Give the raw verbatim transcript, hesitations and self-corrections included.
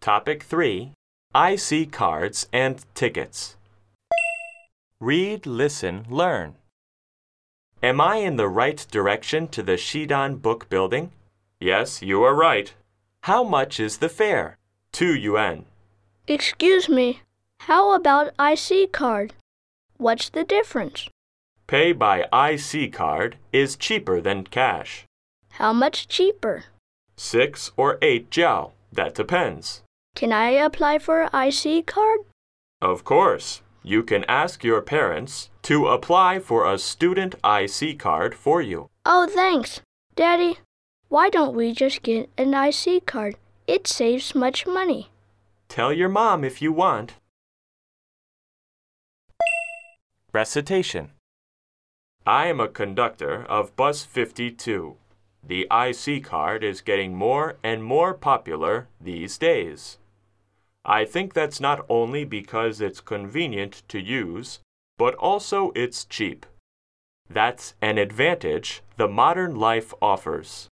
Topic three. I C cards and tickets. Read, listen, learn. Am I in the right direction to the Shidan Book Building? Yes, you are right. How much is the fare? Two yuan. Excuse me, how about I C card? What's the difference? Pay by I C card is cheaper than cash. How much cheaper? Six or eight jiao. That depends. Can I apply for I C card? Of course. You can ask your parents to apply for a student I C card for you. Oh, thanks. Daddy, why don't we just get an I C card? It saves much money. Tell your mom if you want. Recitation. I am a conductor of Bus fifty-two. The I C card is getting more and more popular these days. I think that's not only because it's convenient to use, but also it's cheap. That's an advantage the modern life offers.